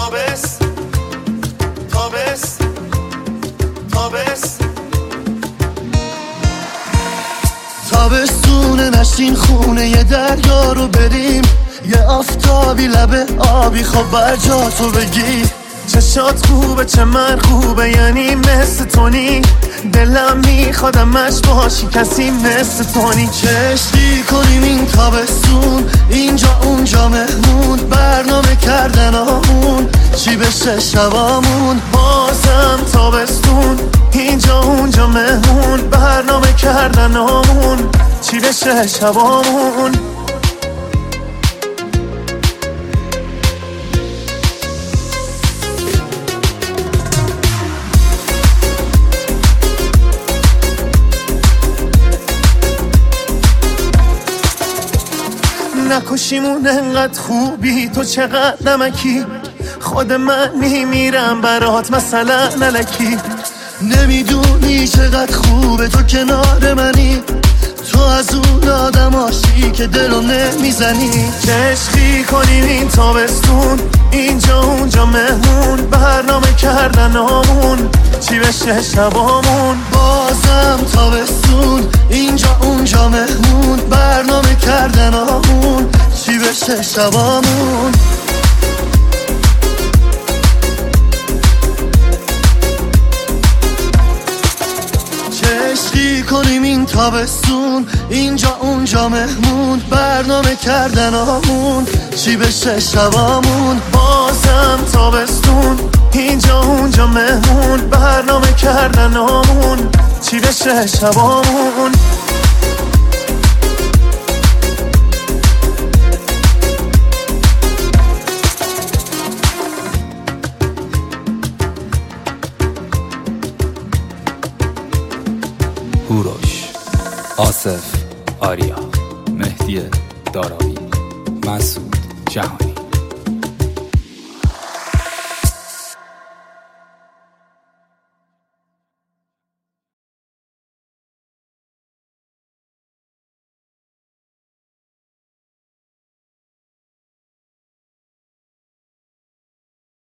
تابستونه نشین خونه یه دریا رو بریم، یه آفتابی لبه آبی خب بر جا تو بگی. چشات خوبه چه من خوبه یعنی مثل تونی، دلم میخوادم مش باشی کسی مثل تونی. چشتی کنیم این تابستون اینجا اونجا مهمون، برنامه کردن آمون چی بشه شبامون. بازم تابستون اینجا اونجا مهمون، برنامه کردن آمون چی بشه شبامون. نکشیمون انقدر خوبی تو چقدر نمکی، خود من میمیرم برات مثلا نلکی. نمیدونی چقدر خوبه تو کنار منی، تو از اون آدماشی که دلو نمیزنی. چشقی کنیم این تابستون اینجا اونجا مهمون، برنامه کردن آمون چی بشه شبامون. بازم تابستون اینجا اونجا مهمون، برنامه کردن آمون چی بشه شبامون. عشقی کنیم این تابستون اینجا اونجا مهمون، برنامه کردن آمون چی بشه شبامون. بازم تابستون اینجا اونجا مهمون، برنامه کردن آمون چی بشه شبامون. هوروش، آصف، آریا، مهدی داراوی، مسعود جهانی.